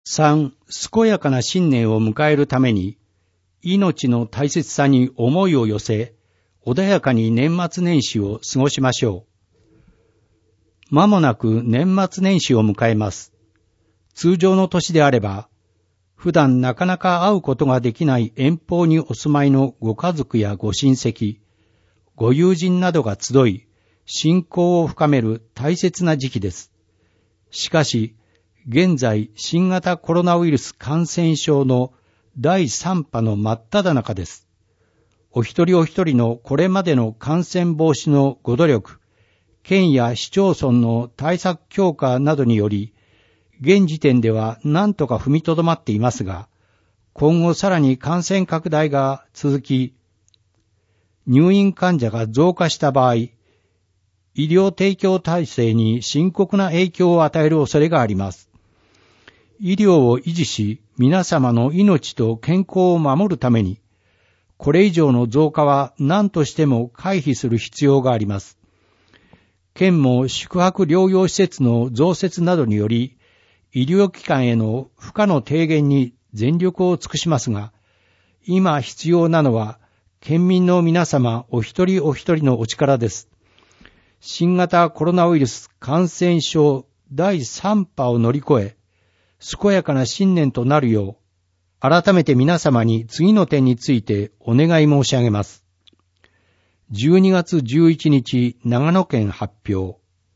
3、健やかな新年を迎えるために、命の大切さに思いを寄せ、穏やかに年末年始を過ごしましょう。間もなく年末年始を迎えます。通常の年であれば、普段なかなか会うことができない遠方にお住まいのご家族やご親戚、ご友人などが集い、親交を深める大切な時期です。しかし、現在新型コロナウイルス感染症の第3波の真っ只中です。お一人お一人のこれまでの感染防止のご努力、県や市町村の対策強化などにより、現時点では何とか踏みとどまっていますが、今後さらに感染拡大が続き、入院患者が増加した場合、医療提供体制に深刻な影響を与える恐れがあります。医療を維持し、皆様の命と健康を守るために、これ以上の増加は何としても回避する必要があります。県も宿泊療養施設の増設などにより、医療機関への負荷の低減に全力を尽くしますが、今必要なのは、県民の皆様お一人お一人のお力です。新型コロナウイルス感染症第3波を乗り越え、健やかな新年となるよう、改めて皆様に次の点についてお願い申し上げます。12月11日、長野県発表。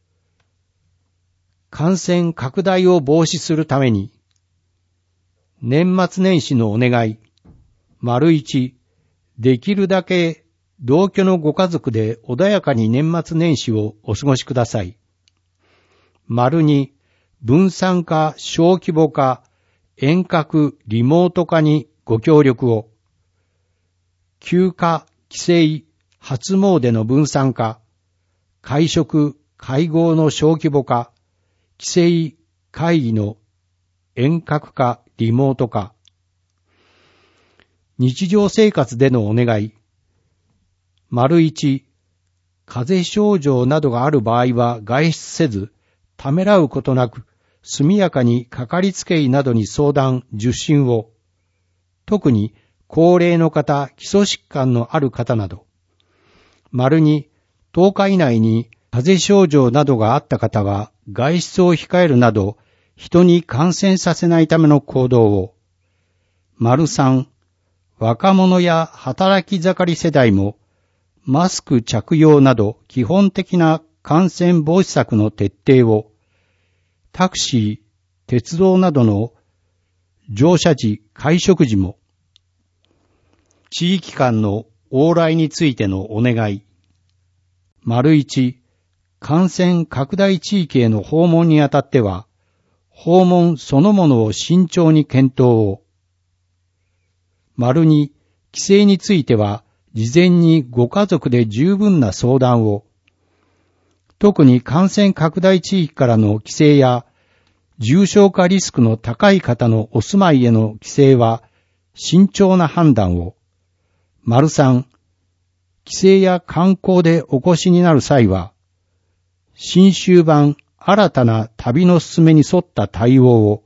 感染拡大を防止するために、年末年始のお願い。1、できるだけ同居のご家族で穏やかに年末年始をお過ごしください。2、分散化、小規模化、遠隔、リモート化にご協力を。休暇、帰省、初詣の分散化、会食、会合の小規模化、帰省、会議の遠隔化、リモート化。日常生活でのお願い。1、風邪症状などがある場合は外出せず、ためらうことなく、速やかにかかりつけ医などに相談、受診を。特に高齢の方、基礎疾患のある方など。2、10日以内に風邪症状などがあった方は外出を控えるなど、人に感染させないための行動を。3、若者や働き盛り世代も、マスク着用など基本的な感染防止策の徹底を。タクシー、鉄道などの乗車時、会食時も、地域間の往来についてのお願い。1、感染拡大地域への訪問にあたっては、訪問そのものを慎重に検討を。2、帰省については、事前にご家族で十分な相談を。特に感染拡大地域からの帰省や、重症化リスクの高い方のお住まいへの帰省は、慎重な判断を。3、帰省や観光でお越しになる際は、新秋版新たな旅の進めに沿った対応を。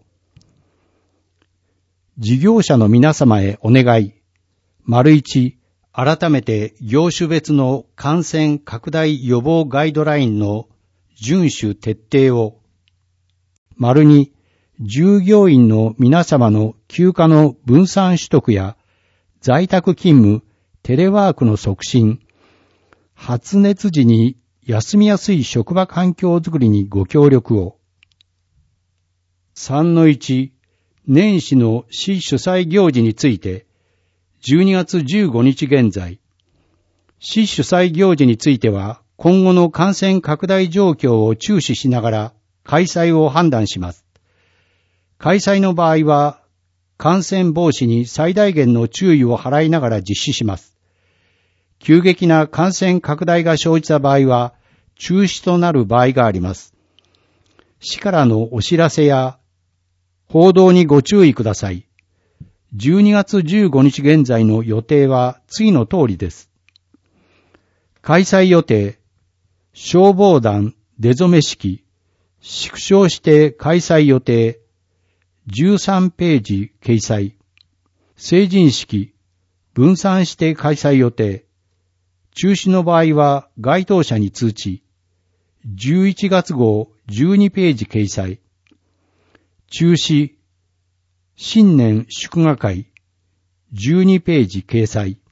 事業者の皆様へお願い。1、改めて業種別の感染拡大予防ガイドラインの遵守徹底を。2、従業員の皆様の休暇の分散取得や在宅勤務、テレワークの促進、発熱時に休みやすい職場環境づくりにご協力を。3-1、年始の市主催行事について、12月15日現在、市主催行事については、今後の感染拡大状況を注視しながら開催を判断します。開催の場合は、感染防止に最大限の注意を払いながら実施します。急激な感染拡大が生じた場合は、中止となる場合があります。市からのお知らせや報道にご注意ください。12月15日現在の予定は次の通りです。開催予定、消防団出初め式、縮小して開催予定、 13ページ掲載。成人式、分散して開催予定。中止の場合は該当者に通知。11月号12ページ掲載。中止、新年祝賀会、12ページ掲載。